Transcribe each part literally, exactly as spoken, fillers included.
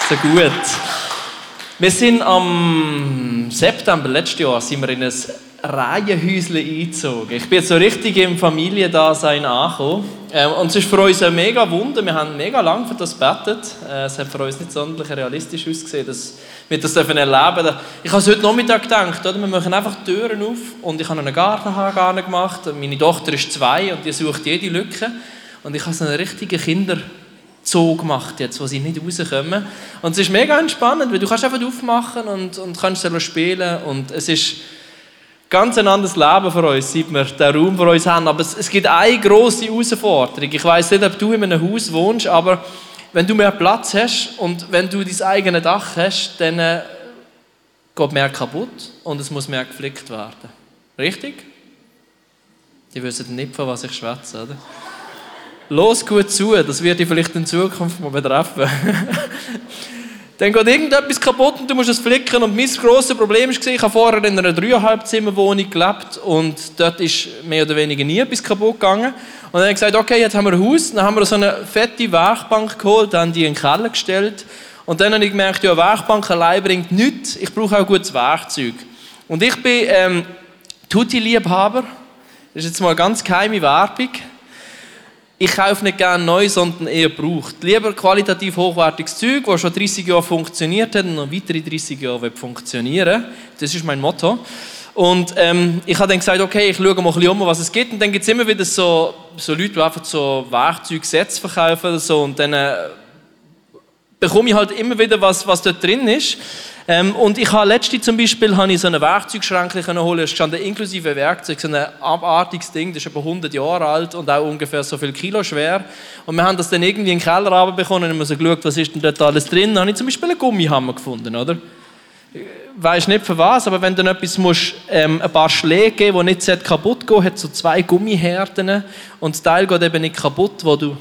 So gut. Wir sind am September letztes Jahr sind wir in ein Reihenhäuschen eingezogen. Ich bin jetzt so richtig im Familiendasein angekommen. Ähm, und es ist für uns ein mega Wunder. Wir haben mega lange für das gebetet. Äh, es hat für uns nicht sonderlich realistisch ausgesehen, dass wir das erleben dürfen. Ich habe es heute Nachmittag gedacht, oder? Wir machen einfach die Türen auf und ich habe einen Gartenhag gemacht. Meine Tochter ist zwei und die sucht jede Lücke. Und ich habe so einen richtigen Kinderzoo gemacht, jetzt, wo sie nicht rauskommen. Und es ist mega entspannend, weil du kannst einfach aufmachen und, und kannst selber spielen. Und es ist ganz ein anderes Leben für uns, seit wir den Raum für uns haben. Aber es, es gibt eine grosse Herausforderung. Ich weiss nicht, ob du in einem Haus wohnst, aber wenn du mehr Platz hast und wenn du dein eigenes Dach hast, dann äh, geht mehr kaputt und es muss mehr gepflegt werden. Richtig? Die wissen nicht, von was ich schwätze, oder? Los gut zu, das wird dich vielleicht in Zukunft mal betreffen. Dann geht irgendetwas kaputt und du musst es flicken. Und mein grosses Problem war, ich habe vorher in einer dreieinhalb Zimmer Wohnung gelebt und dort ist mehr oder weniger nie etwas kaputt gegangen. Und dann habe ich gesagt, okay, jetzt haben wir ein Haus, dann haben wir so eine fette Werkbank geholt, dann die in den Keller gestellt. Und dann habe ich gemerkt, ja, Werkbank allein bringt nichts, ich brauche auch gutes Werkzeug. Und ich bin ähm, Tutti-Liebhaber, das ist jetzt mal ganz geheime Werbung. Ich kaufe nicht gerne neu, sondern eher gebraucht. Lieber qualitativ hochwertiges Zeug, das schon dreißig Jahre funktioniert hat und noch weitere dreißig Jahre funktionieren will. Das ist mein Motto. Und ähm, ich habe dann gesagt, okay, ich schaue mal ein bisschen um, was es gibt. Und dann gibt es immer wieder so, so Leute, die einfach so Werkzeugsätze verkaufen oder so. Und dann äh, bekomme ich halt immer wieder, was, was dort drin ist. Ähm, und ich habe letztens zum Beispiel habe ich so einen Werkzeugschrank holen, es stand inklusive Werkzeug, so ein abartiges Ding, das ist etwa hundert Jahre alt und auch ungefähr so viel Kilo schwer. Und wir haben das dann irgendwie in den Keller runterbekommen und haben so geschaut, was ist denn dort alles drin. Dann habe ich zum Beispiel einen Gummihammer gefunden, oder? Ich weiss nicht für was, aber wenn du dann etwas musst, ähm, ein paar Schläge geben, die nicht kaputt gehen, hat so zwei Gummihärten und das Teil geht eben nicht kaputt, wo du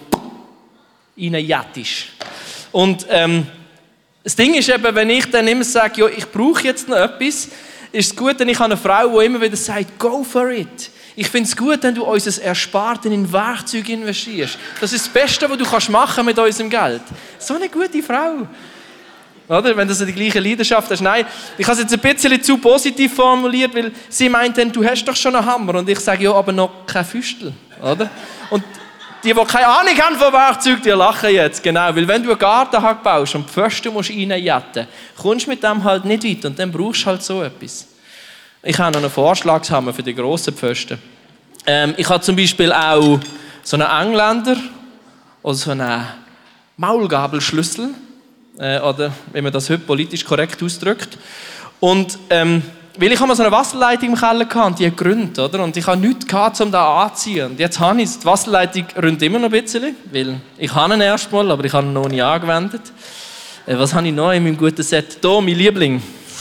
reinjettest. Und ähm, das Ding ist eben, wenn ich dann immer sage, ja, ich brauche jetzt noch etwas, ist es gut, wenn ich eine Frau, die immer wieder sagt, go for it. Ich finde es gut, wenn du unser Ersparten in Werkzeuge investierst. Das ist das Beste, was du kannst machen mit unserem Geld. So eine gute Frau. Oder? Wenn du so die gleiche Leidenschaft hast. Nein, ich habe es jetzt ein bisschen zu positiv formuliert, weil sie meint dann, du hast doch schon einen Hammer. Und ich sage, ja, aber noch kein Füstel. Oder? Und die, die keine Ahnung haben von Werkzeug, die lachen jetzt. Genau, weil wenn du einen Gartenhag baust und die Pfosten musst reinjetten, kommst du mit dem halt nicht weit und dann brauchst du halt so etwas. Ich habe noch einen Vorschlagshammer für die grossen Pfosten. Ähm, ich habe zum Beispiel auch so einen Engländer oder so einen Maulgabelschlüssel, äh, oder wie man das heute politisch korrekt ausdrückt. Und ähm, weil ich habe so eine Wasserleitung im Keller gehabt und die hat gerünnt, oder? Und ich habe nichts gehabt, um da anzuziehen. Und jetzt habe ich es. Die Wasserleitung rünnt immer noch ein bisschen, weil ich habe ihn erst mal, aber ich habe ihn noch nie angewendet. Äh, was habe ich noch in meinem guten Set? Hier, mein Liebling.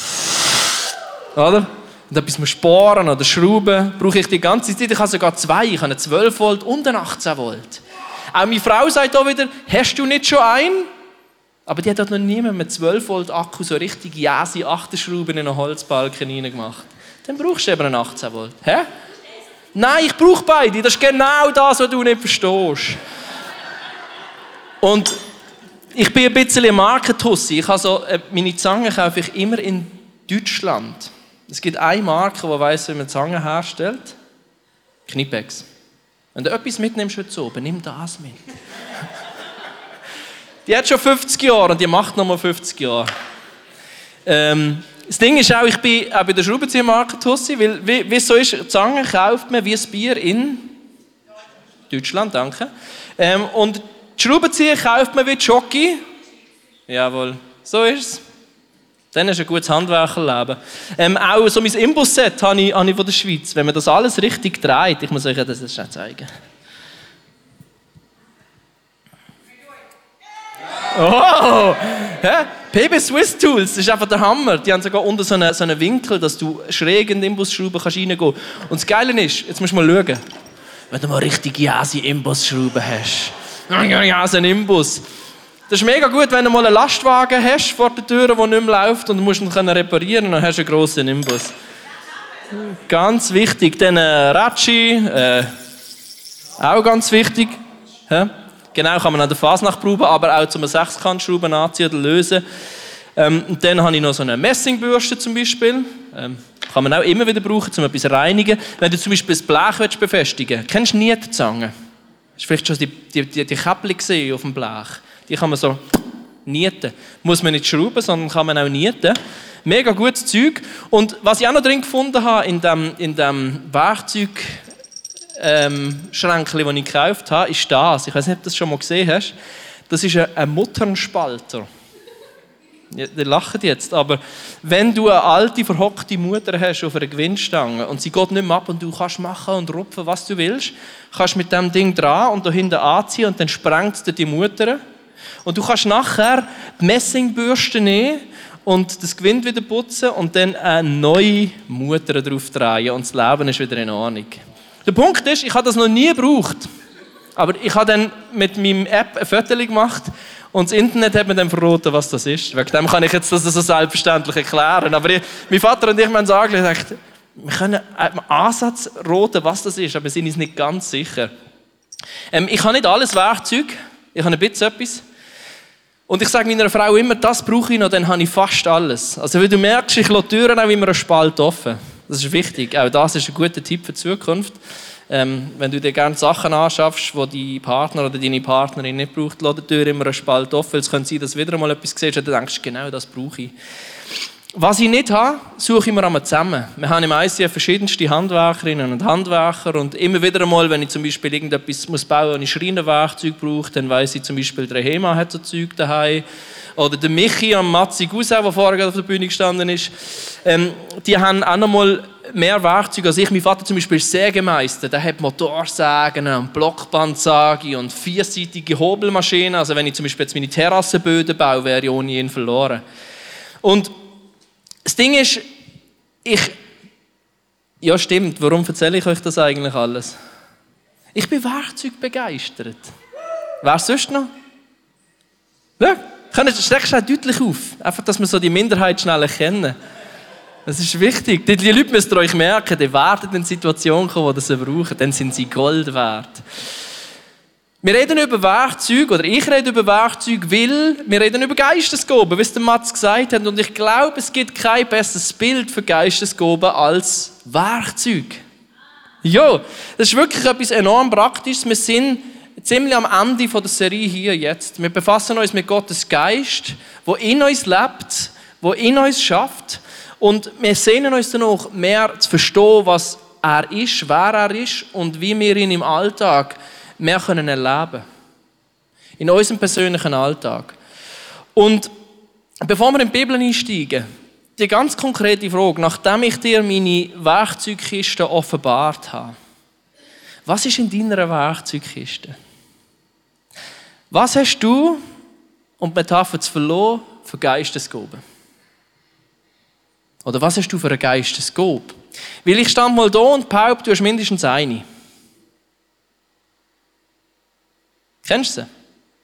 Oder? Und etwas muss sparen oder schrauben, brauche ich die ganze Zeit. Ich habe sogar zwei. Ich habe einen zwölf Volt und einen achtzehn Volt. Auch meine Frau sagt auch wieder, hast du nicht schon einen? Aber die hat dort noch niemand mit zwölf Volt Akku so richtig jäse Achterschrauben in einen Holzbalken reingemacht. Dann brauchst du eben einen achtzehn Volt. Hä? Nein, ich brauche beide. Das ist genau das, was du nicht verstehst. Und ich bin ein bisschen ein Markentussi. Ich also, meine Zange kaufe ich immer in Deutschland. Es gibt eine Marke, die weiss, wie man Zangen herstellt. Knipex. Wenn du etwas mitnimmst heute oben, nimm das mit. Die hat schon fünfzig Jahre und die macht noch mal fünfzig Jahre. Ähm, das Ding ist auch, ich bin auch bei der Schraubenziehermarke Tussi, weil, wie, wie es so ist, Zangen kauft man wie ein Bier in Deutschland, danke. Ähm, und die Schraubenzieher kauft man wie Jockey. Jawohl, so ist es. Dann hast du ein gutes Handwerkerleben. Ähm, auch so mein Imbusset habe ich, habe ich von der Schweiz. Wenn man das alles richtig dreht, ich muss euch das jetzt schnell zeigen. Oh! Hä? P B Swiss Tools, das ist einfach der Hammer. Die haben sogar unter so einen, so einen Winkel, dass du schräg in den Imbusschrauben reingehen kannst. Und das Geile ist, jetzt musst du mal schauen, wenn du mal richtig jäse Imbusschrauben hast. Ja, so ein Imbus. Das ist mega gut, wenn du mal einen Lastwagen hast vor der Tür, der nicht mehr läuft und du musst ihn reparieren, dann hast du einen grossen Imbus. Ganz wichtig. Dann äh, Ratschi, äh, auch ganz wichtig. Hä? Genau, kann man an der Fasnacht brauchen, aber auch zum Sechskantschrauben anziehen oder lösen. Ähm, und dann habe ich noch so eine Messingbürste zum Beispiel. Ähm, kann man auch immer wieder brauchen, um etwas zu reinigen. Wenn du zum Beispiel das Blech willst befestigen willst, kennst du Nietenzange? Hast du vielleicht schon die, die, die, die Käppchen gesehen auf dem Blech? Die kann man so nieten. Muss man nicht schrauben, sondern kann man auch nieten. Mega gutes Zeug. Und was ich auch noch drin gefunden habe, in dem, in dem Werkzeug, ähm, Schränkchen, das ich gekauft habe, ist das. Ich weiß nicht, ob du das schon mal gesehen hast. Das ist ein, ein Mutternspalter. Ja, die lachen jetzt, aber wenn du eine alte, verhockte Mutter hast auf einer Gewinnstange und sie geht nicht mehr ab und du kannst machen und rupfen, was du willst, kannst du mit dem Ding dran und da hinten anziehen und dann sprengt es dir die Mutter. Und du kannst nachher die Messingbürste nehmen und das Gewinde wieder putzen und dann eine neue Mutter drauf drehen und das Leben ist wieder in Ordnung. Der Punkt ist, ich habe das noch nie gebraucht, aber ich habe dann mit meinem App ein Foto gemacht und das Internet hat mir dann verraten, was das ist. Wegen dem kann ich jetzt das so selbstverständlich erklären. Aber ich, mein Vater und ich haben sagen, gesagt, wir können einen Ansatz raten, was das ist, aber wir sind uns nicht ganz sicher. Ähm, ich habe nicht alles Werkzeug, ich habe ein bisschen etwas. Und ich sage meiner Frau immer, das brauche ich noch, dann habe ich fast alles. Also wie du merkst, ich lasse die Türen auch immer einen Spalt offen. Das ist wichtig. Auch das ist ein guter Tipp für die Zukunft. Ähm, wenn du dir gerne Sachen anschaffst, die dein Partner oder deine Partnerin nicht braucht, lass die Tür immer einen Spalt offen, weil es könnte sein, dass du wieder einmal etwas siehst und du denkst, genau das brauche ich. Was ich nicht habe, suche ich mir einmal zusammen. Wir haben im I C F verschiedenste Handwerkerinnen und Handwerker und immer wieder einmal, wenn ich zum Beispiel irgendetwas muss bauen und ich Schreinerwerkzeug brauche, dann weiss ich zum Beispiel, der Hema hat so Zeug daheim. Oder der Michi am Matzi Gusau, der vorher auf der Bühne gestanden ist. Ähm, die haben auch noch mal mehr Werkzeuge als ich. Mein Vater zum Beispiel ist Sägemeister. Der hat Motorsägen und Blockbandsage und vierseitige Hobelmaschinen. Also wenn ich zum Beispiel jetzt meine Terrassenböden baue, wäre ich ohne ihn verloren. Und das Ding ist, ich... Ja, stimmt. Warum erzähle ich euch das eigentlich alles? Ich bin werkzeugbegeistert. Wer sonst noch? Ja. Streckst du auch deutlich auf. Einfach, dass wir so die Minderheit schnell erkennen. Das ist wichtig. Die, die Leute müsst ihr euch merken, die werden in eine Situation kommen, die sie brauchen. Dann sind sie Gold wert. Wir reden über Werkzeuge, oder ich rede über Werkzeuge, weil wir reden über Geistesgaben, wie es der Mats gesagt hat. Und ich glaube, es gibt kein besseres Bild für Geistesgaben als Werkzeug. Ja, das ist wirklich etwas enorm Praktisches. Wir sind ziemlich am Ende der Serie hier jetzt. Wir befassen uns mit Gottes Geist, der in uns lebt, der in uns schafft. Und wir sehnen uns danach, mehr zu verstehen, was er ist, wer er ist und wie wir ihn im Alltag mehr können erleben. In unserem persönlichen Alltag. Und bevor wir in die Bibel einsteigen, die ganz konkrete Frage, nachdem ich dir meine Werkzeugkiste offenbart habe, was ist in deiner Werkzeugkiste? Was hast du, um die Metapher zu verlassen, für Geistesgaben? Oder was hast du für eine Geistesgabe? Weil ich stand mal da und behaupte, du hast mindestens eine. Kennst du sie?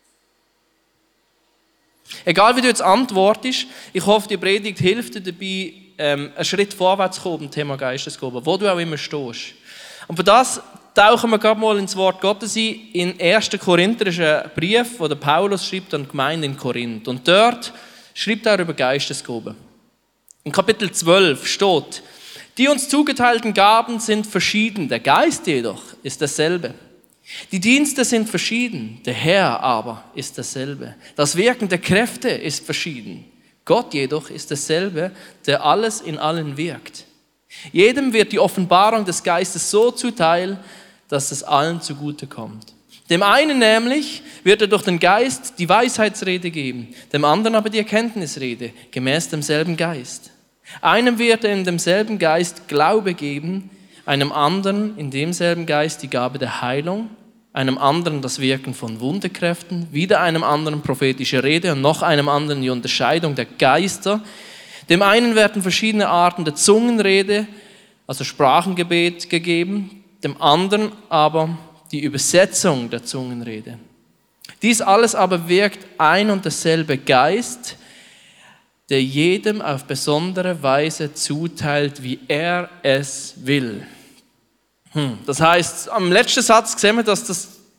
Egal wie du jetzt antwortest, ich hoffe, die Predigt hilft dir dabei, ähm, einen Schritt vorwärts zu kommen beim Thema Geistesgaben, wo du auch immer stehst. Und für das tauchen wir gerade mal ins Wort Gottes ein. In ersten Korinther ist ein Brief, den Paulus schreibt an die Gemeinde in Korinth. Und dort schreibt er über Geistesgaben. In Kapitel zwölf steht, die uns zugeteilten Gaben sind verschieden, der Geist jedoch ist dasselbe. Die Dienste sind verschieden, der Herr aber ist dasselbe. Das Wirken der Kräfte ist verschieden. Gott jedoch ist dasselbe, der alles in allen wirkt. Jedem wird die Offenbarung des Geistes so zuteil, dass es allen zugute kommt. Dem einen nämlich wird er durch den Geist die Weisheitsrede geben, dem anderen aber die Erkenntnisrede, gemäß demselben Geist. Einem wird er in demselben Geist Glaube geben, einem anderen in demselben Geist die Gabe der Heilung, einem anderen das Wirken von Wunderkräften, wieder einem anderen prophetische Rede und noch einem anderen die Unterscheidung der Geister. Dem einen werden verschiedene Arten der Zungenrede, also Sprachengebet, gegeben, dem anderen aber die Übersetzung der Zungenrede. Dies alles aber wirkt ein und derselbe Geist, der jedem auf besondere Weise zuteilt, wie er es will. Hm. Das heißt, am letzten Satz sehen wir, dass das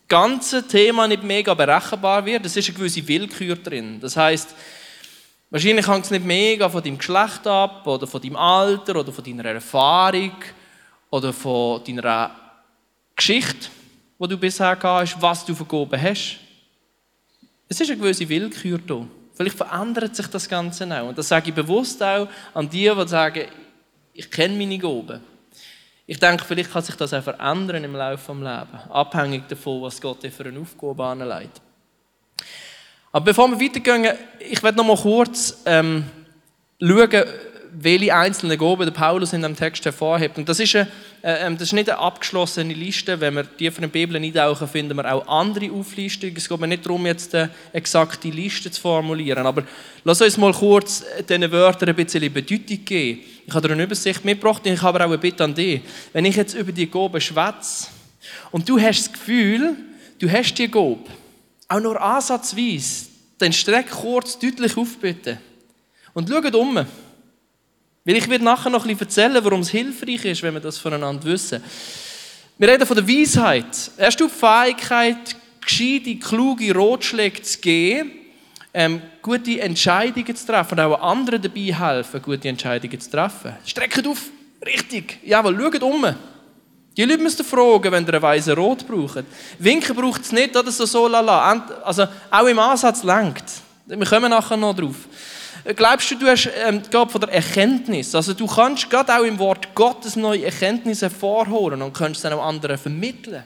ganze Thema nicht mega berechenbar wird. Es ist eine gewisse Willkür drin. Das heisst, wahrscheinlich hängt es nicht mega von deinem Geschlecht ab oder von deinem Alter oder von deiner Erfahrung oder von deiner Geschichte, die du bisher gehabt hast, was du vergoben hast. Es ist eine gewisse Willkür da. Vielleicht verändert sich das Ganze auch. Und das sage ich bewusst auch an die, die sagen, ich kenne meine Gaben. Ich denke, vielleicht kann sich das auch verändern im Laufe des Lebens, abhängig davon, was Gott dir für eine Aufgabe anlegt. Aber bevor wir weitergehen, ich werde noch mal kurz ähm, schauen, welche einzelnen Gaben der Paulus in dem Text hervorhebt. Und das ist, eine, äh, das ist nicht eine abgeschlossene Liste. Wenn wir tiefer in die Bibel eintauchen, finden wir auch andere Auflistungen. Es geht mir nicht darum, jetzt eine exakte Liste zu formulieren. Aber lass uns mal kurz diesen Wörtern ein bisschen Bedeutung geben. Ich habe dir eine Übersicht mitgebracht und ich habe auch eine Bitte an dich. Wenn ich jetzt über die Gaben schwätze und du hast das Gefühl, du hast die Gabe, auch nur ansatzweise, dann streck kurz deutlich auf, bitte. Und schau um. Weil ich werde nachher noch ein bisschen erzählen, warum es hilfreich ist, wenn wir das voneinander wissen. Wir reden von der Weisheit. Hast du die Fähigkeit, gescheite, kluge Ratschläge zu geben, ähm, gute Entscheidungen zu treffen und auch anderen dabei helfen, gute Entscheidungen zu treffen? Streckt auf. Richtig. Jawohl, schaut um. Die Leute müssen fragen, wenn ihr einen weisen Rot braucht. Winken braucht es nicht, oder so, so lala. Also auch im Ansatz lenkt. Wir kommen nachher noch drauf. Glaubst du, du hast ähm, die Gabe von der Erkenntnis? Also du kannst gerade auch im Wort Gottes neue Erkenntnisse hervorholen und kannst es dann auch anderen vermitteln.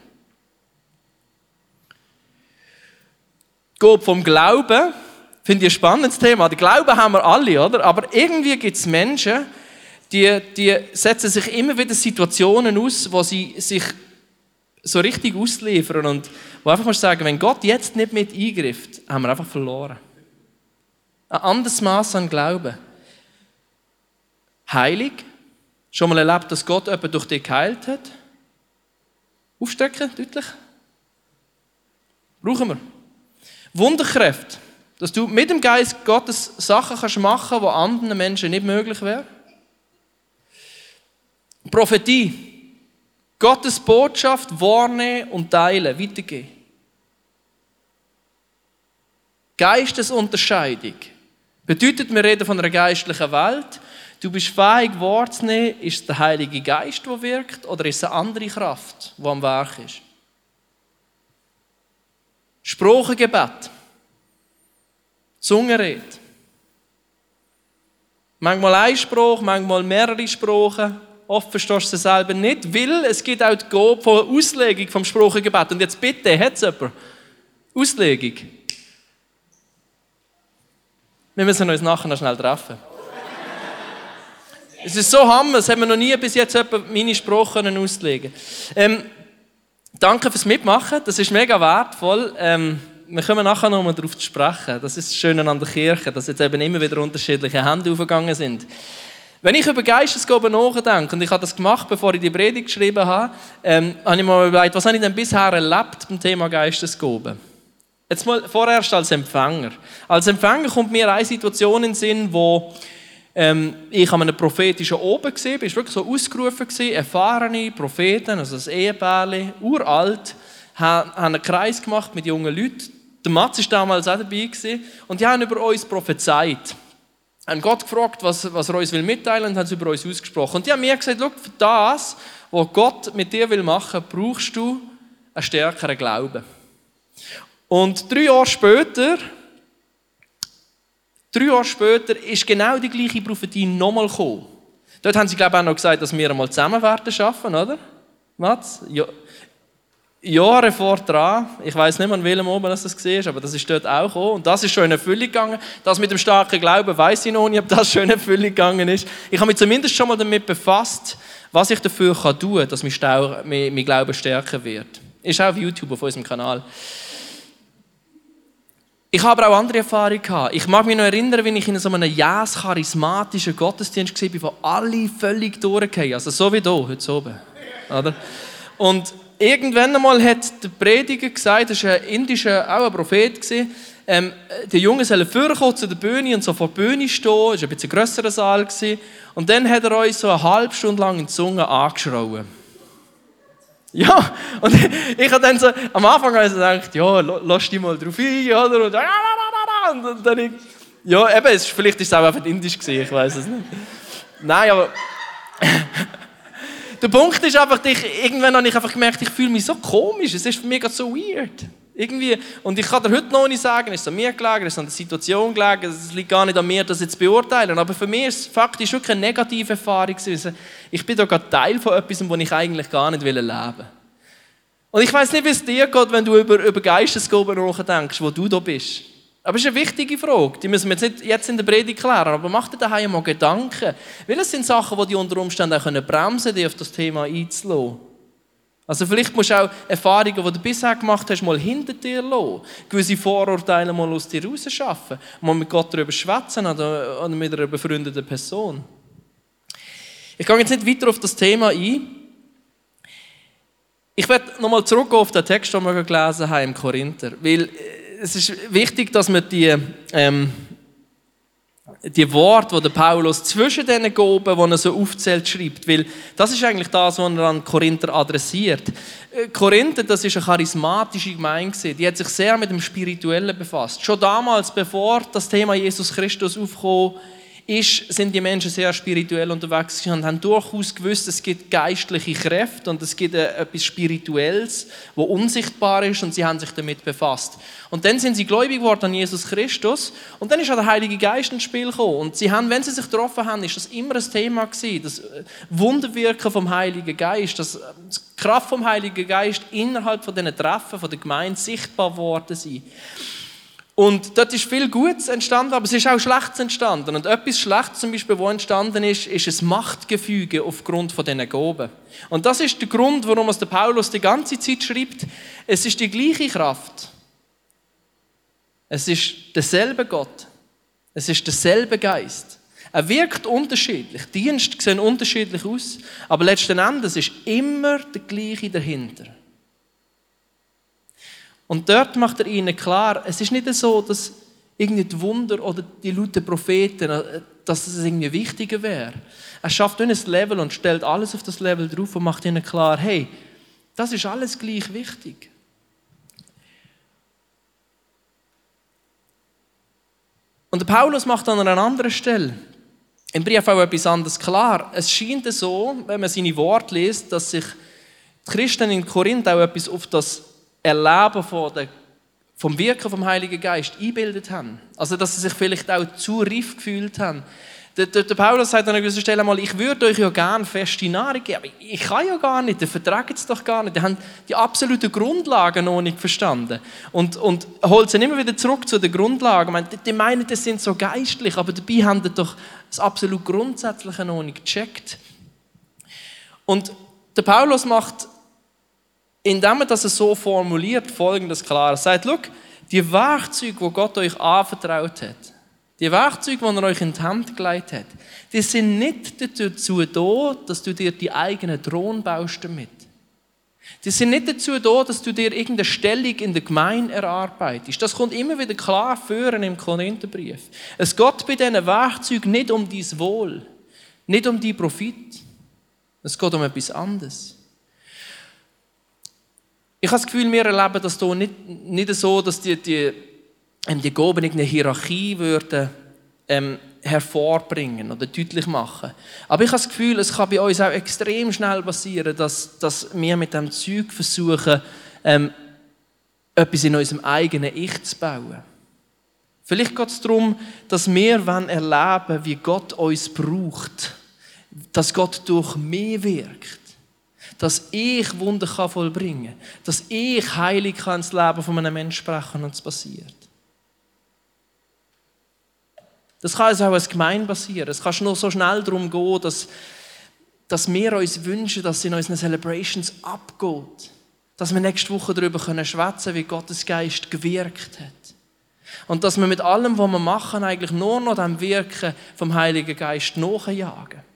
Die Gabe vom Glauben, finde ich ein spannendes Thema. Den Glauben haben wir alle, oder? Aber irgendwie gibt es Menschen, die, die setzen sich immer wieder Situationen aus, wo sie sich so richtig ausliefern und wo einfach mal sagen, wenn Gott jetzt nicht mit eingreift, haben wir einfach verloren. Ein anderes Maß an Glauben. Heilig. Schon mal erlebt, dass Gott jemanden durch dich geheilt hat? Aufstrecken, deutlich. Brauchen wir. Wunderkräfte. Dass du mit dem Geist Gottes Sachen kannst machen, die anderen Menschen nicht möglich wären. Prophetie. Gottes Botschaft wahrnehmen und teilen, weitergeben. Geistesunterscheidung. Bedeutet, wir reden von einer geistlichen Welt. Du bist fähig, wahrzunehmen, ist es der Heilige Geist, der wirkt, oder ist es eine andere Kraft, die am Werk ist? Sprachengebet. Zungenrede. Manchmal ein Spruch, manchmal mehrere Sprachen. Oft verstehst du sie selber nicht, weil es gibt auch die Gabe von Auslegung vom Sprachengebet. Und jetzt bitte, hat es jemand? Auslegung. Wir müssen uns nachher noch schnell treffen. Es ist so hammer, es haben wir noch nie bis jetzt jemand meine Sprache auslegen können. Ähm, danke fürs Mitmachen, das ist mega wertvoll. Ähm, wir kommen nachher noch mal darauf zu sprechen. Das ist das Schöne an der Kirche, dass jetzt eben immer wieder unterschiedliche Hände aufgegangen sind. Wenn ich über Geistesgaben nachdenke, und ich habe das gemacht, bevor ich die Predigt geschrieben habe, ähm, habe ich mir überlegt, was habe ich denn bisher erlebt beim Thema Geistesgaben? Jetzt mal vorerst als Empfänger. Als Empfänger kommt mir eine Situation in den Sinn, wo ähm, ich an einem prophetischen Oben war. Ich war wirklich so ausgerufen, erfahrene Propheten, also das Ehepärchen, uralt, haben einen Kreis gemacht mit jungen Leuten. Der Mats war damals auch dabei und die haben über uns prophezeit. Haben Gott gefragt, was, was er uns mitteilen will, und haben es über uns ausgesprochen. Und die haben mir gesagt, schau, für das, was Gott mit dir machen will, brauchst du einen stärkeren Glauben. Und drei Jahre später, drei Jahre später ist genau die gleiche Prophetie nochmal gekommen. Dort haben sie, glaube ich, auch noch gesagt, dass wir einmal zusammen werden arbeiten, oder? Mats? Ja. Jahre vor dran. Ich weiss nicht, an welchem oben das war, aber das ist dort auch gekommen. Und das ist schon in Erfüllung gegangen. Das mit dem starken Glauben weiss ich noch nicht, ob das schon in Erfüllung gegangen ist. Ich habe mich zumindest schon mal damit befasst, was ich dafür tun kann, dass mein, Stau, mein, mein Glaube stärker wird. Ist auch auf YouTube auf unserem Kanal. Ich habe aber auch andere Erfahrungen gehabt. Ich mag mich noch erinnern, wenn ich in so einem jähes, charismatischen Gottesdienst war, wo alle völlig durchgehen. Also so wie hier, heute oben. Oder? Und irgendwann einmal hat der Prediger gesagt, das war ein indischer, auch ein Prophet, ähm, die Jungen sollen vorkommen zu der Bühne und so vor der Bühne stehen. Das war ein bisschen grösserer Saal. Und dann hat er uns so eine halbe Stunde lang in die Zunge angeschrauen. Ja, und ich habe dann so, am Anfang habe ich so gedacht, ja, lass dich mal drauf ein, oder? Und, und dann, ich, ja, eben, es, vielleicht ist es auch einfach indisch gewesen, ich weiß es nicht. Nein, aber der Punkt ist einfach, ich, irgendwann habe ich einfach gemerkt, ich fühle mich so komisch, es ist für mich gerade so weird. Irgendwie, und ich kann dir heute noch nicht sagen, es ist an mir gelegen, es ist an der Situation gelegen, es liegt gar nicht an mir, das jetzt zu beurteilen. Aber für mich ist es faktisch wirklich eine negative Erfahrung gewesen. Ich bin da gerade Teil von etwas, wo ich eigentlich gar nicht leben will. Und ich weiss nicht, wie es dir geht, wenn du über, über Geistesgaben nachdenkst, wo du da bist. Aber es ist eine wichtige Frage, die müssen wir jetzt nicht jetzt in der Predigt klären, aber mach dir daheim mal Gedanken. Weil es sind Sachen, die dich unter Umständen auch bremsen können, dich auf das Thema einzulassen. Also vielleicht musst du auch Erfahrungen, die du bisher gemacht hast, mal hinter dir lassen. Gewisse Vorurteile mal aus dir rausschaffen. Mal mit Gott darüber schwätzen oder, oder mit einer befreundeten Person. Ich gehe jetzt nicht weiter auf das Thema ein. Ich werde nochmal zurückgehen auf den Text, den wir gelesen haben im Korinther. Weil es ist wichtig, dass wir die... Ähm, die Worte, die der Paulus zwischen diesen Gaben, die er so aufzählt, schreibt. Weil das ist eigentlich das, was er an Korinther adressiert. Korinther, das ist eine charismatische Gemeinde. Die hat sich sehr mit dem Spirituellen befasst. Schon damals, bevor das Thema Jesus Christus aufkam, ist, sind die Menschen sehr spirituell unterwegs und haben durchaus gewusst, es gibt geistliche Kräfte und es gibt etwas Spirituelles, das unsichtbar ist, und sie haben sich damit befasst. Und dann sind sie gläubig geworden an Jesus Christus und dann ist auch der Heilige Geist ins Spiel gekommen. Und sie haben, wenn sie sich getroffen haben, ist das immer ein Thema gewesen, das Wunderwirken vom Heiligen Geist, das die Kraft vom Heiligen Geist innerhalb von diesen Treffen, von der Gemeinde sichtbar geworden sind. Und dort ist viel Gutes entstanden, aber es ist auch Schlechtes entstanden. Und etwas Schlechtes zum Beispiel, was entstanden ist, ist ein Machtgefüge aufgrund von diesen Gaben. Und das ist der Grund, warum es der Paulus die ganze Zeit schreibt. Es ist die gleiche Kraft. Es ist derselbe Gott. Es ist derselbe Geist. Er wirkt unterschiedlich. Die Dienste sehen unterschiedlich aus, aber letzten Endes ist immer der gleiche dahinter. Und dort macht er ihnen klar, es ist nicht so, dass irgendwie die Wunder oder die lauten Propheten, dass es irgendwie wichtiger wäre. Er schafft ein Level und stellt alles auf das Level drauf und macht ihnen klar, hey, das ist alles gleich wichtig. Und der Paulus macht an einer anderen Stelle im Brief auch etwas anderes klar. Es scheint so, wenn man seine Worte liest, dass sich die Christen in Korinth auch etwas auf das Erleben von der, vom Wirken vom Heiligen Geist eingebildet haben. Also, dass sie sich vielleicht auch zu reif gefühlt haben. Der, der, der Paulus sagt an einer gewissen Stelle einmal, ich würde euch ja gerne feste Nahrung geben, aber ich kann ja gar nicht, ihr verträgt es doch gar nicht. Die haben die absoluten Grundlagen noch nicht verstanden. Und, und holt sie immer wieder zurück zu den Grundlagen. Meine, die meinen, das sind so geistlich, aber dabei haben die doch das absolut Grundsätzliche noch nicht gecheckt. Und der Paulus macht, indem er das so formuliert, Folgendes klar. Er sagt, schau, die Werkzeuge, die Gott euch anvertraut hat, die Werkzeuge, die er euch in die Hand gelegt hat, die sind nicht dazu da, dass du dir die eigenen Thron baust damit. Die sind nicht dazu da, dass du dir irgendeine Stellung in der Gemeinde erarbeitest. Das kommt immer wieder klar vor im Korintherbrief. Es geht bei diesen Werkzeugen nicht um dein Wohl, nicht um deinen Profit. Es geht um etwas anderes. Ich habe das Gefühl, wir erleben das hier nicht, nicht so, dass die, die, ähm, die Gaben eine Hierarchie würden, ähm, hervorbringen oder deutlich machen. Aber ich habe das Gefühl, es kann bei uns auch extrem schnell passieren, dass, dass wir mit diesem Zeug versuchen, ähm, etwas in unserem eigenen Ich zu bauen. Vielleicht geht es darum, dass wir erleben, wie Gott uns braucht, dass Gott durch mich wirkt. Dass ich Wunder vollbringen kann. Dass ich heilig kann ins Leben von einem Menschen sprechen und es passiert. Das kann also auch als Gemeinde passieren. Es kann nur so schnell darum gehen, dass, dass wir uns wünschen, dass es in unseren Celebrations abgeht. Dass wir nächste Woche darüber schwätzen können, wie Gottes Geist gewirkt hat. Und dass wir mit allem, was wir machen, eigentlich nur noch dem Wirken vom Heiligen Geist nachjagen.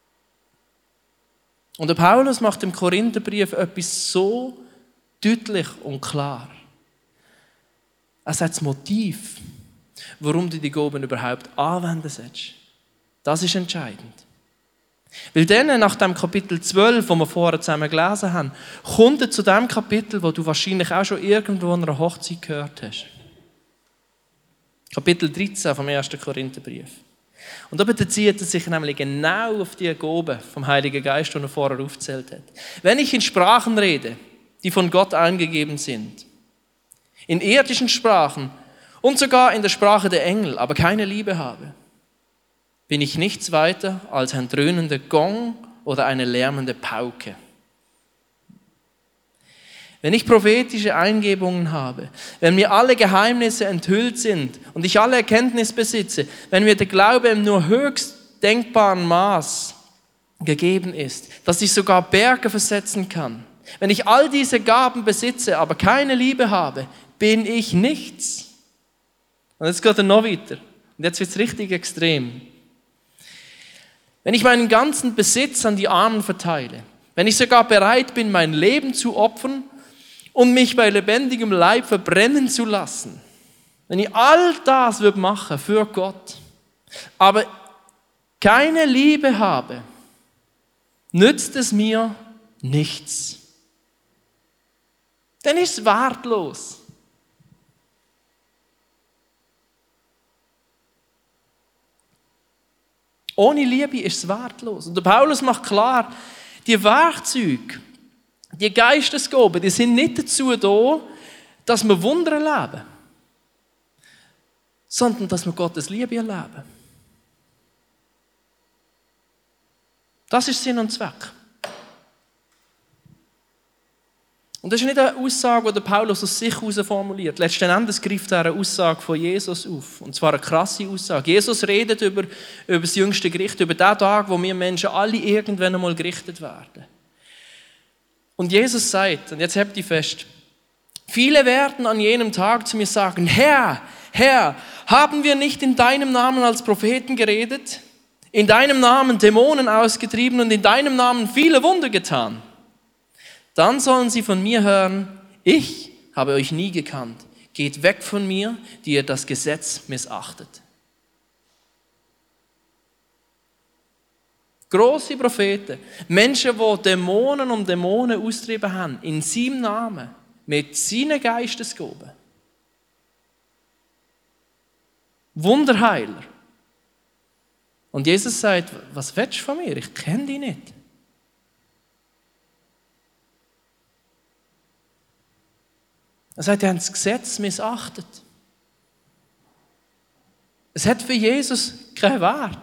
Und der Paulus macht im Korintherbrief etwas so deutlich und klar. Er sagt das Motiv, warum du die Gaben überhaupt anwenden sollst. Das ist entscheidend. Weil dann, nach dem Kapitel zwölf, das wir vorher zusammen gelesen haben, kommt er zu dem Kapitel, wo du wahrscheinlich auch schon irgendwo an einer Hochzeit gehört hast. Kapitel dreizehn vom ersten Korintherbrief. Und da bezieht er sich nämlich genau auf die Gabe vom Heiligen Geist, die er vorher aufgezählt hat. Wenn ich in Sprachen rede, die von Gott eingegeben sind, in irdischen Sprachen und sogar in der Sprache der Engel, aber keine Liebe habe, bin ich nichts weiter als ein dröhnender Gong oder eine lärmende Pauke. Wenn ich prophetische Eingebungen habe, wenn mir alle Geheimnisse enthüllt sind und ich alle Erkenntnis besitze, wenn mir der Glaube im nur höchst denkbaren Maß gegeben ist, dass ich sogar Berge versetzen kann, wenn ich all diese Gaben besitze, aber keine Liebe habe, bin ich nichts. Und jetzt geht er noch weiter. Und jetzt wird es richtig extrem. Wenn ich meinen ganzen Besitz an die Armen verteile, wenn ich sogar bereit bin, mein Leben zu opfern und mich bei lebendigem Leib verbrennen zu lassen, wenn ich all das würde machen für Gott, aber keine Liebe habe, nützt es mir nichts. Dann ist es wertlos. Ohne Liebe ist es wertlos. Und der Paulus macht klar, die Werkzeuge, die Geistesgaben, die sind nicht dazu da, dass wir Wunder erleben, sondern dass wir Gottes Liebe erleben. Das ist Sinn und Zweck. Und das ist nicht eine Aussage, die der Paulus aus sich heraus formuliert. Letzten Endes greift er eine Aussage von Jesus auf. Und zwar eine krasse Aussage. Jesus redet über, über das jüngste Gericht, über den Tag, wo wir Menschen alle irgendwann einmal gerichtet werden. Und Jesus sagt, und jetzt habt ihr fest, viele werden an jenem Tag zu mir sagen, Herr, Herr, haben wir nicht in deinem Namen als Propheten geredet, in deinem Namen Dämonen ausgetrieben und in deinem Namen viele Wunder getan? Dann sollen sie von mir hören, ich habe euch nie gekannt. Geht weg von mir, die ihr das Gesetz missachtet. Grosse Propheten, Menschen, die Dämonen um Dämonen austrieben haben, in seinem Namen, mit seinen Geistesgaben. Wunderheiler. Und Jesus sagt, was willst du von mir? Ich kenne dich nicht. Er sagt, ihr habt das Gesetz missachtet. Es hat für Jesus keinen Wert.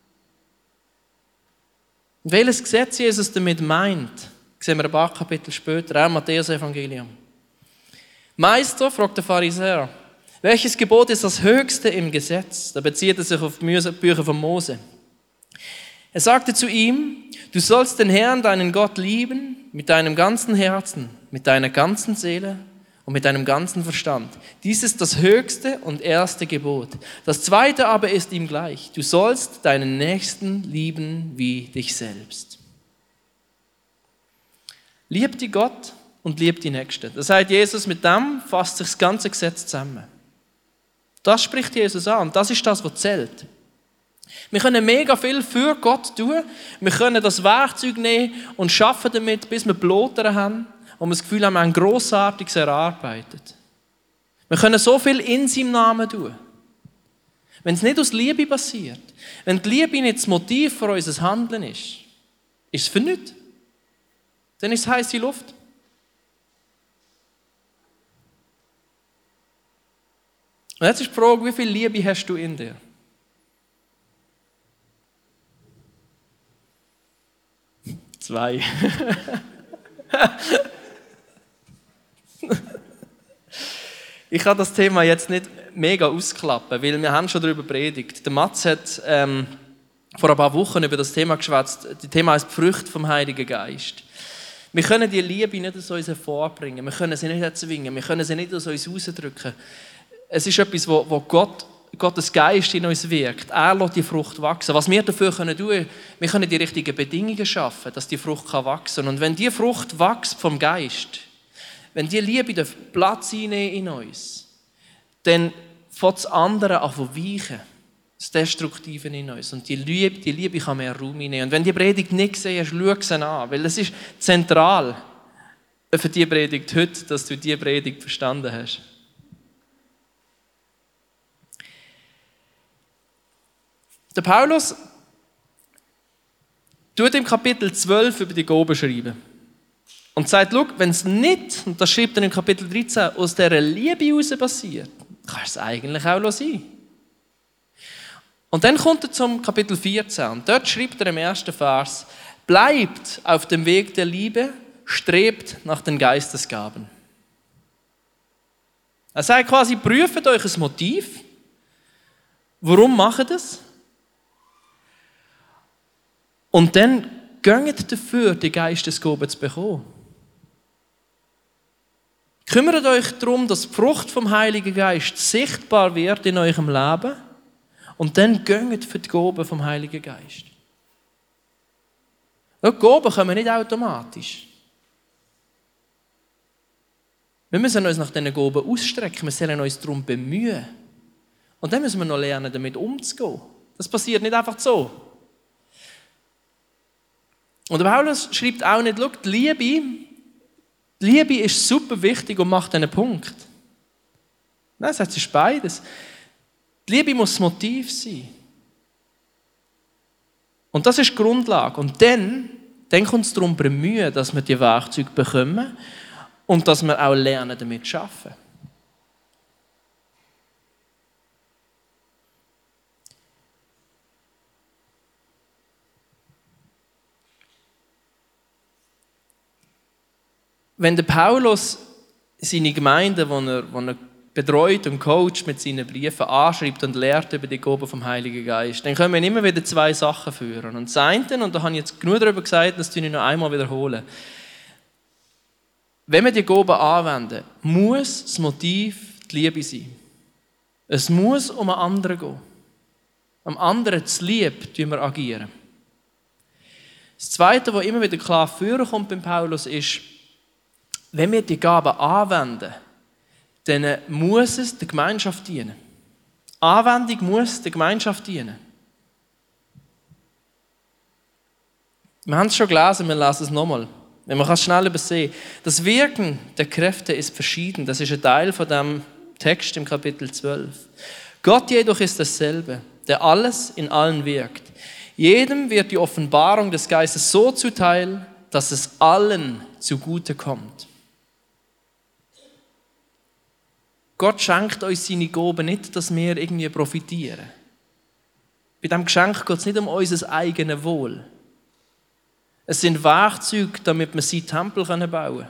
Und welches Gesetz Jesus damit meint, sehen wir ein paar Kapitel später, auch im Matthäus-Evangelium. Meister, fragt der Pharisäer, welches Gebot ist das höchste im Gesetz? Da bezieht er sich auf die Bücher von Mose. Er sagte zu ihm, du sollst den Herrn, deinen Gott, lieben, mit deinem ganzen Herzen, mit deiner ganzen Seele und mit deinem ganzen Verstand. Dies ist das höchste und erste Gebot. Das zweite aber ist ihm gleich. Du sollst deinen Nächsten lieben wie dich selbst. Lieb die Gott und lieb die Nächsten. Das sagt Jesus, mit dem fasst sich das ganze Gesetz zusammen. Das spricht Jesus an und das ist das, was zählt. Wir können mega viel für Gott tun. Wir können das Werkzeug nehmen und schaffen damit, bis wir Blotere haben. Und wir das Gefühl haben, wir haben Grossartiges erarbeitet. Wir können so viel in seinem Namen tun. Wenn es nicht aus Liebe passiert, wenn die Liebe nicht das Motiv für unser Handeln ist, ist es für nichts. Dann ist es heisse Luft. Und jetzt ist die Frage, wie viel Liebe hast du in dir? Zwei. Ich kann das Thema jetzt nicht mega ausklappen, weil wir haben schon darüber predigt. Der Mats hat ähm, vor ein paar Wochen über das Thema geschwätzt. Das Thema heißt die Früchte vom Heiligen Geist. Wir können die Liebe nicht aus uns hervorbringen, wir können sie nicht erzwingen, wir können sie nicht aus uns rausdrücken. Es ist etwas, wo, wo Gott, Gottes Geist in uns wirkt. Er lässt die Frucht wachsen. Was wir dafür tun können, wir können die richtigen Bedingungen schaffen, dass die Frucht wachsen kann. Und wenn die Frucht wächst vom Geist, wenn die Liebe Platz einnehmen in uns, dann fängt das andere an zu weichen. das Destruktive in uns. Und die Liebe, die Liebe kann mehr Raum einnehmen. Und wenn du die Predigt nicht gesehen hast, schau sie an, weil es ist zentral für die Predigt heute, dass du die Predigt verstanden hast. Der Paulus tut im Kapitel zwölf über die Gaben schreiben. Und sagt, schau, wenn es nicht, und das schreibt er im Kapitel dreizehn, aus dieser Liebe heraus passiert, kann es eigentlich auch sein. Und dann kommt er zum Kapitel vierzehn. Und dort schreibt er im ersten Vers, bleibt auf dem Weg der Liebe, strebt nach den Geistesgaben. Er sagt quasi, prüft euch ein Motiv. Warum macht ihr das? Und dann geht dafür, die Geistesgaben zu bekommen. Kümmert euch darum, dass die Frucht vom Heiligen Geist sichtbar wird in eurem Leben. Und dann geht für die Gaben vom Heiligen Geist. Die Gaben kommen nicht automatisch. Wir müssen uns nach diesen Gaben ausstrecken. Wir sollen uns darum bemühen. Und dann müssen wir noch lernen, damit umzugehen. Das passiert nicht einfach so. Und der Paulus schreibt auch nicht, schau, die Liebe, die Liebe ist super wichtig und macht einen Punkt. Nein, es ist beides. Die Liebe muss das Motiv sein. Und das ist die Grundlage. Und dann, dann kommt es darum bemühen, dass wir die Werkzeuge bekommen und dass wir auch lernen, damit zu arbeiten. Wenn der Paulus seine Gemeinde, die er, die er betreut und coacht, mit seinen Briefen anschreibt und lehrt über die Gaben vom Heiligen Geist, dann können wir immer wieder zwei Sachen führen. Und das eine, und da habe ich jetzt genug darüber gesagt, das tue ich noch einmal wiederholen. Wenn wir die Gaben anwenden, muss das Motiv die Liebe sein. Es muss um einen anderen gehen. Am anderen zu lieb tun wir agieren. Das Zweite, was immer wieder klar vorkommt beim Paulus, ist, wenn wir die Gaben anwenden, dann muss es der Gemeinschaft dienen. Anwendung muss der Gemeinschaft dienen. Wir haben es schon gelesen, wir lesen es nochmal. Man kann es schnell übersehen. Das Wirken der Kräfte ist verschieden. Das ist ein Teil von dem Text im Kapitel zwölf. Gott jedoch ist dasselbe, der alles in allen wirkt. Jedem wird die Offenbarung des Geistes so zuteil, dass es allen zugute kommt. Gott schenkt uns seine Gaben nicht, dass wir irgendwie profitieren. Bei diesem Geschenk geht es nicht um unser eigenes Wohl. Es sind Werkzeuge, damit wir seinen Tempel bauen können.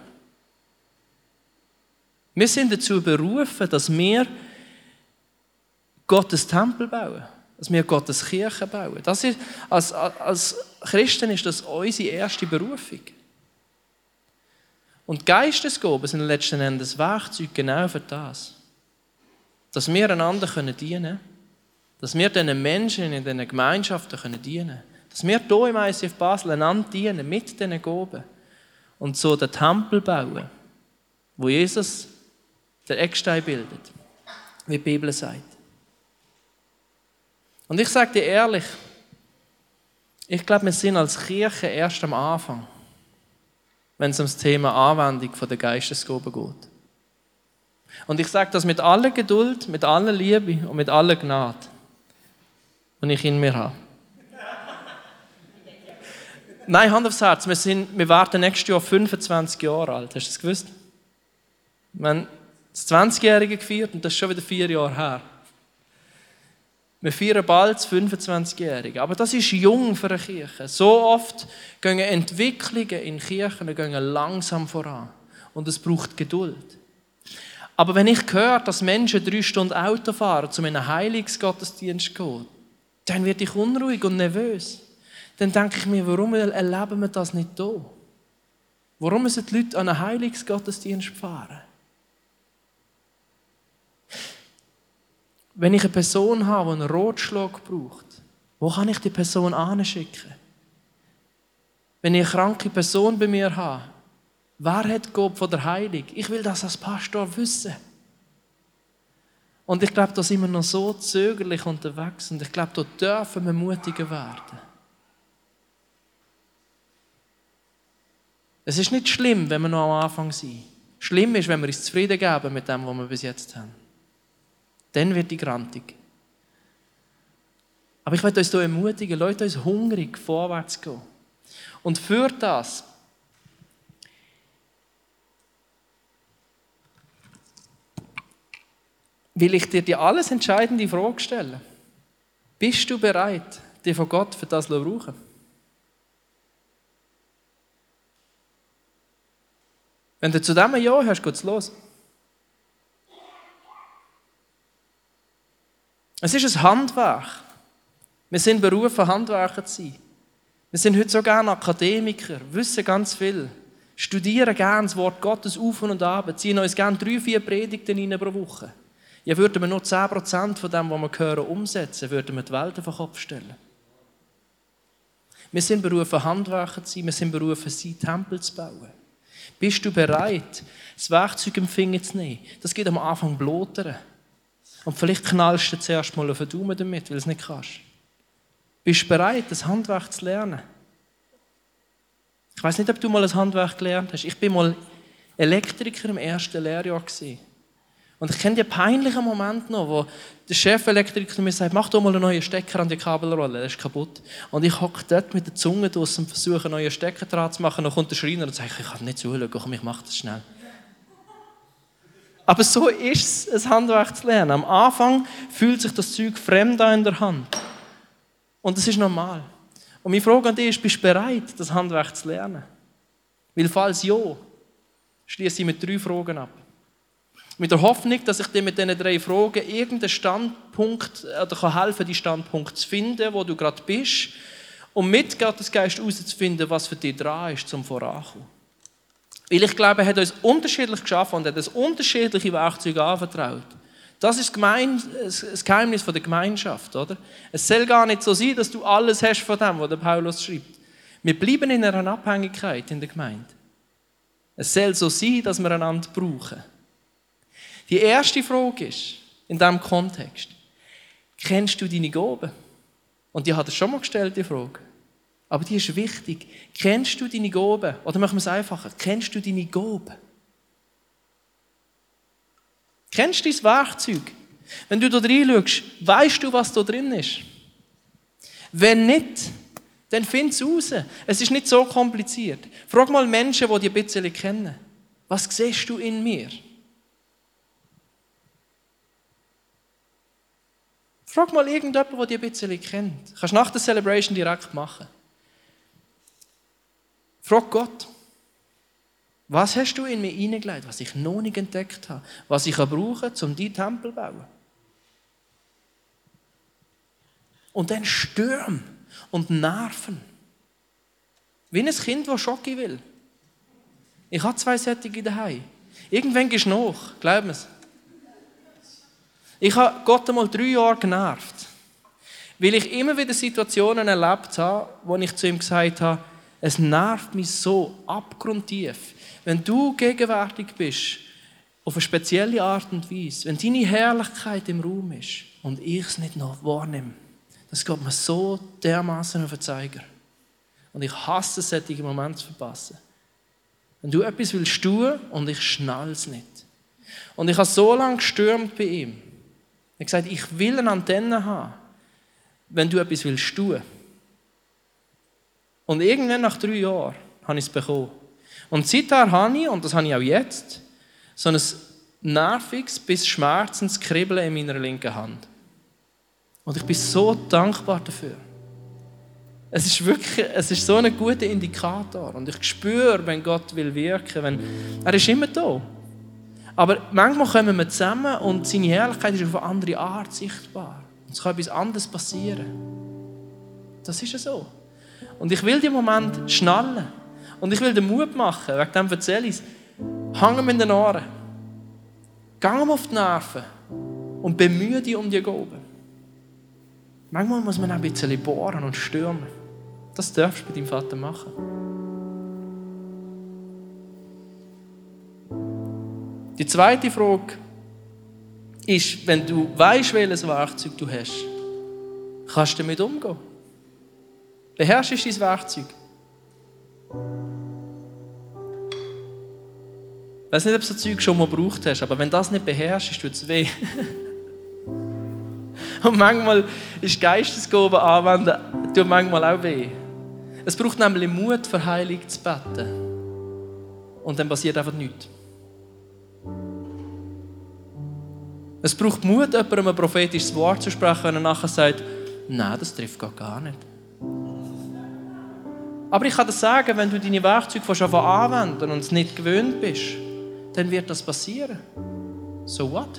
Wir sind dazu berufen, dass wir Gottes Tempel bauen. Dass wir Gottes Kirche bauen. Das ist, als, als Christen ist das unsere erste Berufung. Und Geistesgaben sind letzten Endes Werkzeuge genau für das. Dass wir einander dienen können. Dass wir diesen Menschen in diesen Gemeinschaften dienen können. Dass wir hier im I C F Basel einander dienen mit diesen Gaben. Und so den Tempel bauen, wo Jesus der Eckstein bildet. Wie die Bibel sagt. Und ich sage dir ehrlich, ich glaube, wir sind als Kirche erst am Anfang, wenn es um das Thema Anwendung der Geistesgaben geht. Und ich sage das mit aller Geduld, mit aller Liebe und mit aller Gnade, die ich in mir habe. Nein, Hand aufs Herz, wir, sind, wir werden nächstes Jahr fünfundzwanzig Jahre alt. Hast du das gewusst? Wir haben das zwanzigjährige gefeiert und das ist schon wieder vier Jahre her. Wir feiern bald das fünfundzwanzigjährige. Aber das ist jung für eine Kirche. So oft gehen Entwicklungen in Kirchen gehen langsam voran. Und es braucht Geduld. Aber wenn ich höre, dass Menschen drei Stunden Auto fahren, zu einem Heilungsgottesdienst gehen, dann werde ich unruhig und nervös. Dann denke ich mir, warum erleben wir das nicht hier? Warum müssen die Leute an einen Heilungsgottesdienst fahren? Wenn ich eine Person habe, die einen Rotschlag braucht, wo kann ich die Person anschicken? Wenn ich eine kranke Person bei mir habe, wer hat Gott von der Heilung? Ich will das als Pastor wissen. Und ich glaube, da sind wir noch so zögerlich unterwegs und ich glaube, da dürfen wir mutiger werden. Es ist nicht schlimm, wenn wir noch am Anfang sind. Schlimm ist, wenn wir uns zufrieden geben mit dem, was wir bis jetzt haben. Dann wird die grantig. Aber ich möchte uns hier ermutigen, Leute, uns hungrig vorwärts gehen. Und für das will ich dir die alles entscheidende Frage stellen. Bist du bereit, dich von Gott für das zu brauchen? Wenn du zu dem ein Ja hast, geht's los. Es ist ein Handwerk. Wir sind berufen, Handwerker zu sein. Wir sind heute so gerne Akademiker, wissen ganz viel, studieren gerne das Wort Gottes auf und ab, ziehen uns gerne drei, vier Predigten rein pro Woche. Ja, würden wir nur zehn Prozent von dem, was wir hören, umsetzen, würden wir die Welt auf den Kopf stellen. Wir sind berufen, Handwerker zu sein, wir sind berufen, sein Tempel zu bauen. Bist du bereit, das Werkzeug im Finger zu nehmen? Das geht am Anfang blotern. Und vielleicht knallst du zuerst mal auf den Daumen damit, weil du es nicht kannst. Bist du bereit, das Handwerk zu lernen? Ich weiss nicht, ob du mal ein Handwerk gelernt hast. Ich war mal Elektriker im ersten Lehrjahr gewesen. Und ich kenne den peinlichen Moment noch, wo der Chefelektriker mir sagt, mach doch mal einen neuen Stecker an die Kabelrolle, der ist kaputt. Und ich hocke dort mit der Zunge draus und versuche, einen neuen Stecker dran zu machen. Dann kommt der Schreiner und sagt, ich kann nicht zuschauen, komm, ich mache das schnell. Aber so ist es, ein Handwerk zu lernen. Am Anfang fühlt sich das Zeug fremd an in der Hand. Und das ist normal. Und meine Frage an dich ist, bist du bereit, das Handwerk zu lernen? Weil falls ja, schließe ich mit drei Fragen ab. Mit der Hoffnung, dass ich dir mit diesen drei Fragen irgendeinen Standpunkt oder kann helfen, die Standpunkt zu finden, wo du gerade bist, und mit Gottes Geist herauszufinden, was für dich dran ist, zum Vorankommen. Weil ich glaube, er hat uns unterschiedlich geschaffen und hat uns unterschiedliche Werkzeuge anvertraut. Das ist das Geheimnis der Gemeinschaft, oder? Es soll gar nicht so sein, dass du alles hast von dem, was der Paulus schreibt. Wir bleiben in einer Abhängigkeit in der Gemeinde. Es soll so sein, dass wir einander brauchen. Die erste Frage ist, in diesem Kontext, kennst du deine Gaben? Und die hat er schon mal gestellt, die Frage. Aber die ist wichtig. Kennst du deine Gaben? Oder machen wir es einfacher. Kennst du deine Gaben? Kennst du dein Werkzeug? Wenn du da reinschaust, weißt du, was da drin ist? Wenn nicht, dann find es raus. Es ist nicht so kompliziert. Frag mal Menschen, die dich ein bisschen kennen. Was siehst du in mir? Frag mal irgendjemanden, der dich ein bisschen kennt. Du kannst nach der Celebration direkt machen. Frag Gott, was hast du in mir hineingelegt, was ich noch nicht entdeckt habe, was ich brauche, um deinen Tempel zu bauen? Und dann Stürm und Nerven. Wie ein Kind, das Schoki will. Ich habe zwei solche daheim. Irgendwann gehst du nach, glaub mir's. Ich habe Gott einmal drei Jahre genervt, weil ich immer wieder Situationen erlebt habe, wo ich zu ihm gesagt habe, es nervt mich so abgrundtief, wenn du gegenwärtig bist, auf eine spezielle Art und Weise, wenn deine Herrlichkeit im Raum ist und ich es nicht noch wahrnehme, das geht mir so dermaßen auf den Zeiger. Und ich hasse es, solche Momente zu verpassen. Wenn du etwas willst tun und ich schnall es nicht. Und ich habe so lange gestürmt bei ihm. Er hat gesagt, ich will eine Antenne haben, wenn du etwas willst tun. Und irgendwann nach drei Jahren habe ich es bekommen. Und seither habe ich, und das habe ich auch jetzt, so ein nerviges bis schmerzendes Kribbeln in meiner linken Hand. Und ich bin so dankbar dafür. Es ist wirklich, es ist so ein guter Indikator. Und ich spüre, wenn Gott will wirken, wenn, er ist immer da. Aber manchmal kommen wir zusammen und seine Herrlichkeit ist auf eine andere Art sichtbar. Und es kann etwas anderes passieren. Das ist ja so. Und ich will den Moment schnallen. Und ich will den Mut machen, wegen dem erzähle ich es. Hang mir in den Ohren. Geh ihm auf die Nerven. Und bemühe dich um die Gaben. Manchmal muss man auch ein bisschen bohren und stürmen. Das darfst du bei deinem Vater machen. Die zweite Frage ist, wenn du weißt, welches Werkzeug du hast, kannst du damit umgehen. Beherrschst dein Werkzeug. Ich weiß nicht, ob du so Zeug schon mal gebraucht hast, aber wenn du das nicht beherrschst, tut es weh. Und manchmal ist Geistesgaben anwenden, tut manchmal auch weh. Es braucht nämlich Mut, für Heilung zu beten. Und dann passiert einfach nichts. Es braucht Mut, jemandem ein prophetisches Wort zu sprechen, wenn er nachher sagt, nein, das trifft gar nicht. Aber ich kann dir sagen, wenn du deine Werkzeuge schon anwenden und es nicht gewöhnt bist, dann wird das passieren. So what?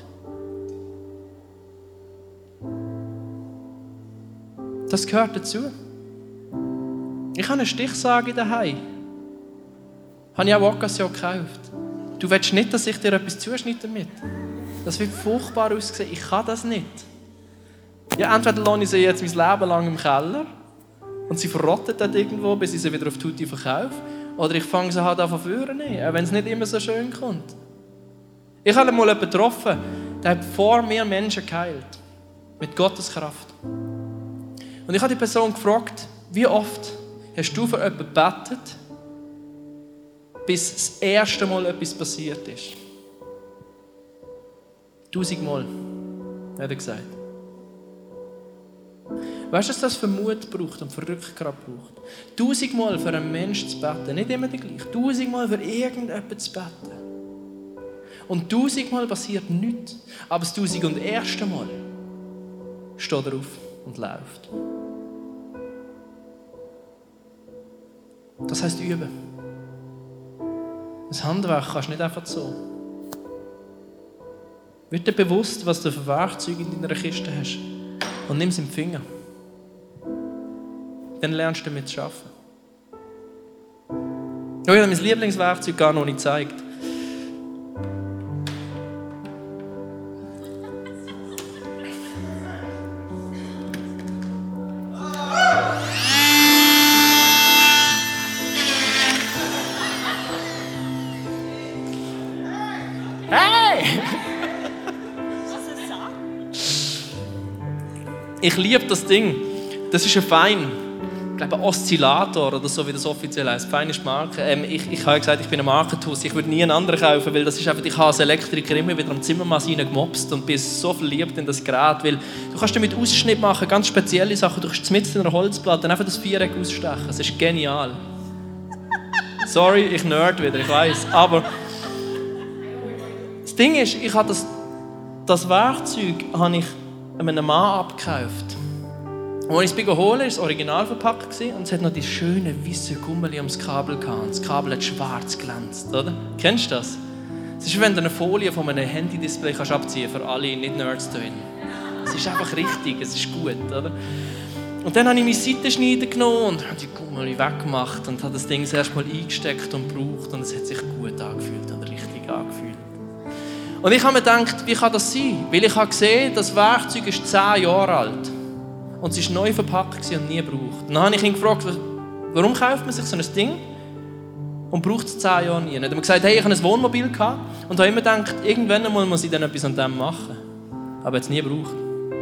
Das gehört dazu. Ich habe eine Stichsage daheim. Habe ich auch Occasion gekauft. Du willst nicht, dass ich dir etwas zuschneide damit. Das wird furchtbar aussehen. Ich kann das nicht. Ja, entweder lasse ich sie jetzt mein Leben lang im Keller und sie verrottet dort irgendwo, bis ich sie wieder auf Tutti verkaufe. Oder ich fange sie halt an von vorne an, auch wenn es nicht immer so schön kommt. Ich habe mal jemanden getroffen, der hat vor mir Menschen geheilt. Mit Gottes Kraft. Und ich habe die Person gefragt, wie oft hast du für jemanden gebetet, bis das erste Mal etwas passiert ist? Tausendmal, hat er gesagt. Weißt du, was das für Mut braucht und für Rückgrat braucht? Tausendmal für einen Menschen zu beten, nicht immer gleich. Tausendmal für irgendjemanden zu beten. Und tausendmal passiert nichts. Aber das tausend und erste Mal steht er auf und läuft. Das heisst üben. Das Handwerk kannst du nicht einfach so. Wird dir bewusst, was du für Werkzeuge in deiner Kiste hast. Und nimm es im Finger. Dann lernst du damit zu arbeiten. Ich habe mein Lieblingswerkzeug gar noch nicht gezeigt. Ich liebe das Ding. Das ist ein Fein. Ich glaube, ein Oszillator oder so, wie das offiziell heißt. Fein ist die Marke. Ähm, ich, ich habe gesagt, ich bin ein Markenhaus. Ich würde nie einen anderen kaufen, weil das ist einfach, ich habe als Elektriker immer wieder am Zimmermann gemobst und bin so verliebt in das Gerät, weil du kannst damit Ausschnitt machen, ganz spezielle Sachen. Du kannst mit in einer Holzplatte einfach das Viereck ausstechen. Das ist genial. Sorry, ich nerd wieder, ich weiß. Aber das Ding ist, ich habe das, das Werkzeug habe ich einem Mann abgekauft. Und als ich es holen, war es original verpackt und es hat noch die schönen weißen Gummeli ums Kabel gehabt. Das Kabel hat schwarz glänzt, oder? Kennst du das? Es ist, wenn du eine Folie von einem Handy-Display kannst abziehen für alle Nicht-Nerds da drin. Es ist einfach richtig, es ist gut, oder? Und dann habe ich meine Seitenschneider genommen und habe die Gummeli weggemacht und habe das Ding erst mal eingesteckt und gebraucht und es hat sich gut angefühlt und richtig angefühlt. Und ich habe mir gedacht, wie kann das sein? Weil ich habe gesehen, das Werkzeug ist zehn Jahre alt. Und es war neu verpackt und nie gebraucht. Und dann habe ich ihn gefragt, warum kauft man sich so ein Ding und braucht es zehn Jahre nie? Und dann hat er mir gesagt, hey, ich hatte ein Wohnmobil gehabt und habe immer gedacht, irgendwann muss ich dann etwas an dem machen. Aber jetzt nie gebraucht.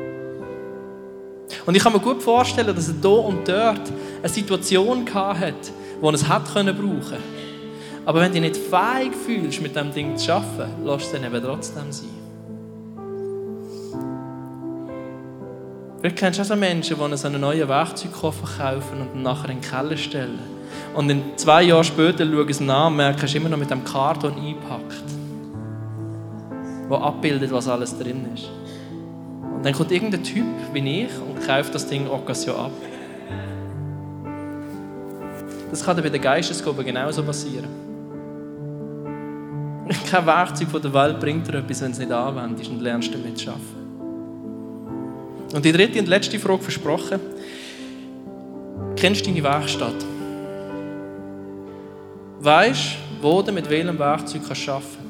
Und ich kann mir gut vorstellen, dass er hier und dort eine Situation hatte, wo er es hätte brauchen können. Aber wenn du dich nicht fähig fühlst, mit diesem Ding zu arbeiten, lass es dann eben trotzdem sein. Vielleicht kennst du auch so Menschen, die so einen neuen Werkzeugkoffer kaufen und ihn nachher in den Keller stellen. Und in zwei Jahren später schauen sie nach und merken, es ist immer noch mit dem Karton eingepackt, der abbildet, was alles drin ist. Und dann kommt irgendein Typ wie ich und kauft das Ding Occasion ab. Das kann dir bei der Geistesgabe genauso passieren. Kein Werkzeug von der Welt bringt dir etwas, wenn du es nicht anwendest und lernst damit zu arbeiten. Und die dritte und letzte Frage versprochen. Kennst du deine Werkstatt? Weisst du, wo du mit welchem Werkzeug kannst arbeiten kannst?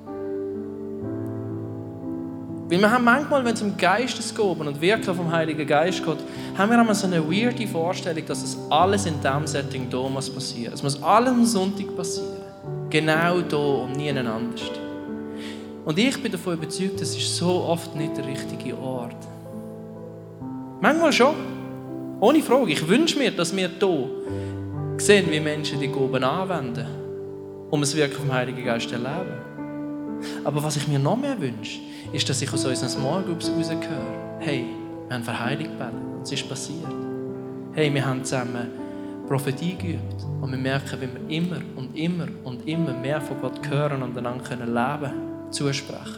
Weil wir haben manchmal, wenn es um Geistesgaben und Wirken vom Heiligen Geist geht, haben wir einmal so eine weirde Vorstellung, dass es alles in diesem Setting hier muss passieren. Es muss alles am Sonntag passieren. Genau hier und nie anders. Und ich bin davon überzeugt, das ist so oft nicht der richtige Ort. Manchmal schon. Ohne Frage. Ich wünsche mir, dass wir hier sehen, wie Menschen die Gaben anwenden, um das Wirken vom Heiligen Geist zu erleben. Aber was ich mir noch mehr wünsche, ist, dass ich aus unseren Small Groups rausgehöre. Hey, wir haben für Heilung gebetet und es ist passiert. Hey, wir haben zusammen Prophetie geübt und wir merken, wie wir immer und immer und immer mehr von Gott hören und einander können leben, zusprechen.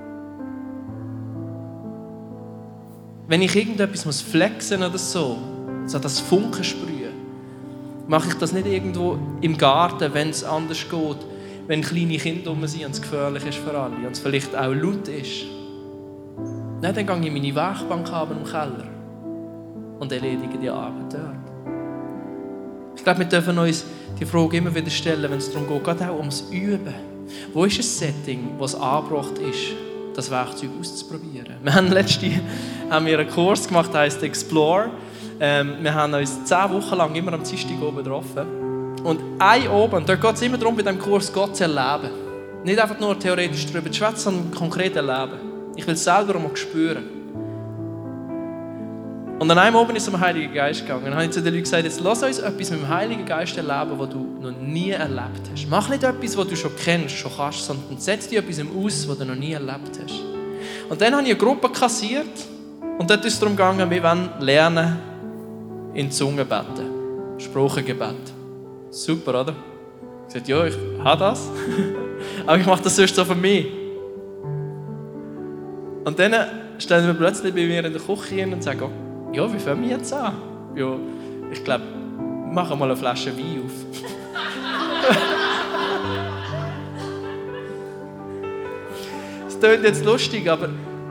Wenn ich irgendetwas muss flexen oder so, so das Funken sprühen, mache ich das nicht irgendwo im Garten, wenn es anders geht, wenn kleine Kinder rum sind und es gefährlich ist für alle und es vielleicht auch laut ist. Nein, dann gehe ich meine Werkbank haben im Keller und erledige die Arbeit dort. Ich glaube, wir dürfen uns die Frage immer wieder stellen, wenn es darum geht, gerade auch ums Üben. Wo ist ein Setting, wo es angebracht ist, das Werkzeug auszuprobieren? Wir haben letztens haben wir einen Kurs gemacht, der heisst Explore. Ähm, wir haben uns zehn Wochen lang immer am Dienstag oben getroffen. Und ein oben, dort geht es immer darum, bei diesem Kurs Gott zu erleben. Nicht einfach nur theoretisch darüber zu schwätzen, sondern konkret erleben. Ich will es selber auch mal spüren. Und an einem oben ist es um den Heiligen Geist gegangen. Dann habe ich zu den Leuten gesagt, jetzt lass uns etwas mit dem Heiligen Geist erleben, das du noch nie erlebt hast. Mach nicht etwas, was du schon kennst, schon kannst, sondern setz dir etwas aus, was du noch nie erlebt hast. Und dann habe ich eine Gruppe kassiert und dort ist es darum gegangen, wir wollen lernen in Zungen beten. Sprachengebet. Super, oder? Ich sagte, ja, ich habe das. Aber ich mache das sonst so für mich. Und dann stellen wir plötzlich bei mir in der Küche hin und sagen, ja, wie fangen wir jetzt an? Ja, ich glaube, wir machen mal eine Flasche Wein auf. Das klingt jetzt lustig, aber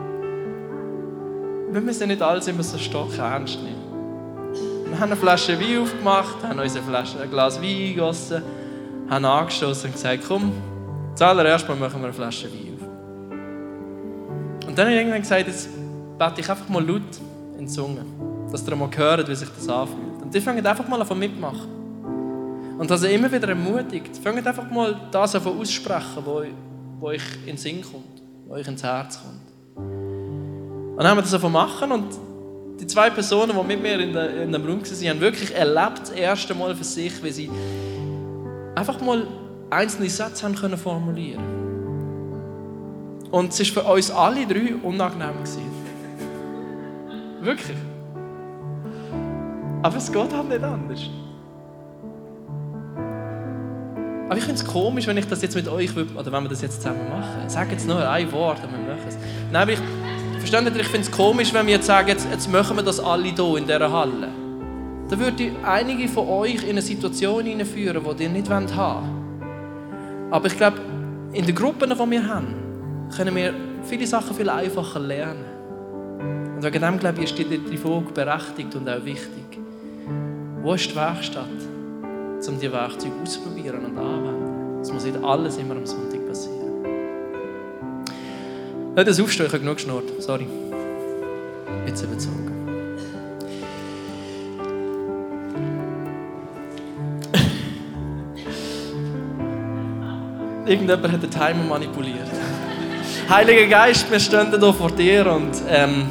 wir müssen nicht alles immer so stock ernst nehmen. Wir haben eine Flasche Wein aufgemacht, haben uns eine Flasche, ein Glas Wein eingegossen, haben angestoßen und gesagt, komm, zuallererst mal machen wir eine Flasche Wein auf. Und dann habe ich irgendwann gesagt, jetzt bete ich einfach mal laut in die Zunge, dass ihr mal hört, wie sich das anfühlt. Und die fangen einfach mal an mitmachen. Und dass ihr immer wieder ermutigt, fangt einfach mal das an aussprechen, was euch in den Sinn kommt, was euch ins Herz kommt. Und dann haben wir das einfach machen und die zwei Personen, die mit mir in, der, in dem Raum waren, haben wirklich erlebt, das erste Mal für sich, wie sie einfach mal einzelne Sätze haben können formulieren. Und es war für uns alle drei unangenehm gewesen. Wirklich. Aber es geht halt nicht anders. Aber ich finde es komisch, wenn ich das jetzt mit euch, oder wenn wir das jetzt zusammen machen. Sag jetzt nur ein Wort und wir machen es. Nein, aber ich, versteht ihr, ich finde es komisch, wenn wir jetzt sagen, jetzt, jetzt machen wir das alle hier in dieser Halle. Da würde einige von euch in eine Situation hineinführen, die ihr nicht haben wollt. Aber ich glaube, in den Gruppen, die wir haben, können wir viele Sachen viel einfacher lernen. Und wegen dem, glaube ich, ist die Frage berechtigt und auch wichtig. Wo ist die Werkstatt, um diese Werkzeuge auszuprobieren und anzuwenden? Es muss nicht alles immer am Sonntag passieren. Nicht das Aufstehen, ich habe genug geschnurrt. Sorry. Jetzt überzogen. Irgendjemand hat den Timer manipuliert. Heiliger Geist, wir stehen hier vor dir und ähm,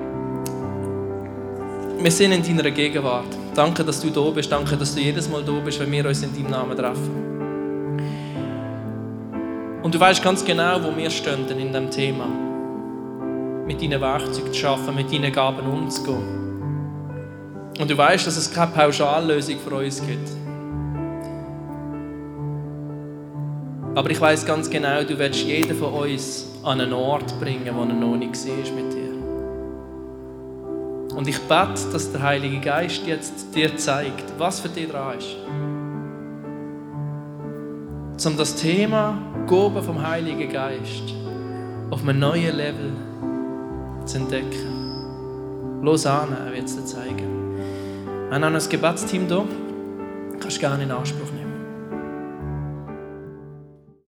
wir sind in deiner Gegenwart. Danke, dass du da bist. Danke, dass du jedes Mal da bist, wenn wir uns in deinem Namen treffen. Und du weißt ganz genau, wo wir stehen in diesem Thema. Mit deinen Werkzeugen zu arbeiten, mit deinen Gaben umzugehen. Und du weißt, dass es keine Pauschallösung für uns gibt. Aber ich weiss ganz genau, du willst jeden von uns an einen Ort bringen, wo er noch nicht war mit dir. Und ich bete, dass der Heilige Geist jetzt dir zeigt, was für dich dran ist. Um das Thema Gaben vom Heiligen Geist auf einem neuen Level zu entdecken. Los an, er wird es dir zeigen. Wir haben ein Gebetsteam hier. Du kannst gerne in Anspruch nehmen.